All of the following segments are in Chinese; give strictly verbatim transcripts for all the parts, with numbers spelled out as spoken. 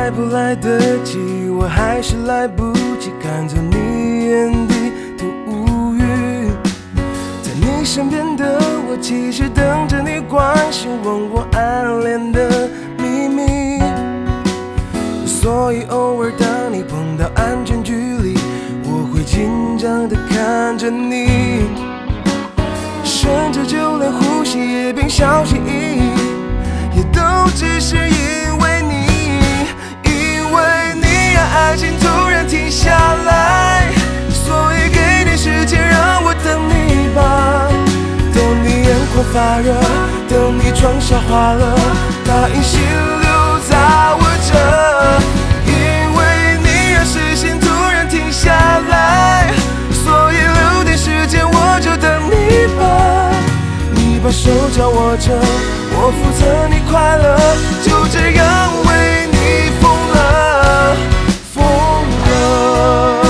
来不来得及，我还是来不及看着你眼底的无语。在你身边的我，其实等着你关心，问我暗恋的秘密。所以偶尔当你碰到安全距离，我会紧张地看着你，甚至就连呼吸也变小心翼翼，也都只是因为你。因为你让爱情突然停下来，所以给点时间让我等你吧。等你眼眶发热，等你妆消花了，把音心留在我这。因为你让视线突然停下来，所以留点时间我就等你吧。你把手交握着，我负责你快乐，就这样为你疯了，疯了。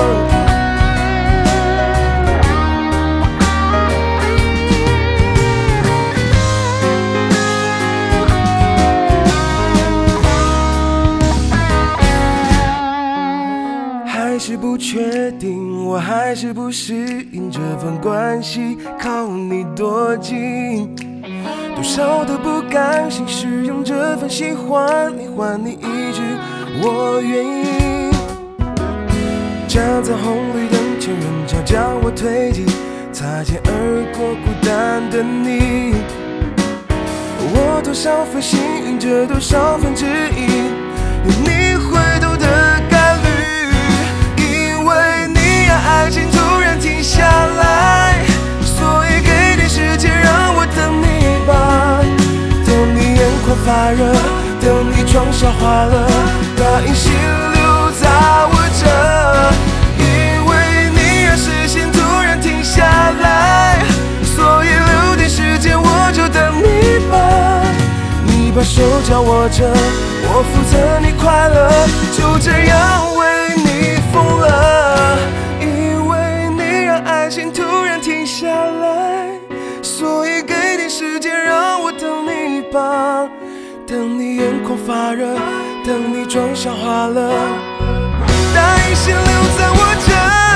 还是不确定，我还是不适应这份关系，靠你多近，多少都不甘心，是用这份喜欢你换你一句我愿意。站在红绿灯前，人潮将我推挤，擦肩而过孤单的你，我多少分幸运，这多少分之一，有你回头的概率。因为你让爱情突然停下来，所以给点时间让我等你吧。等你眼眶发热，等你妆消花了，把音心留在我这。因为你让视线突然停下来，所以留点时间我就等你吧。你把手交握着，我负责你快乐，就这样为你疯了。因为你让爱情突然停下来，所以给点时间让我等你吧。等你眼眶发热，等你妆消花了，把音心留在我这。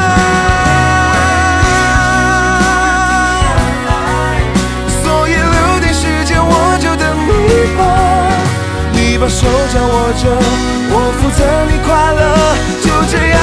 所以留点时间我就等你吧。你把手交握着，我负责你快乐，就这样。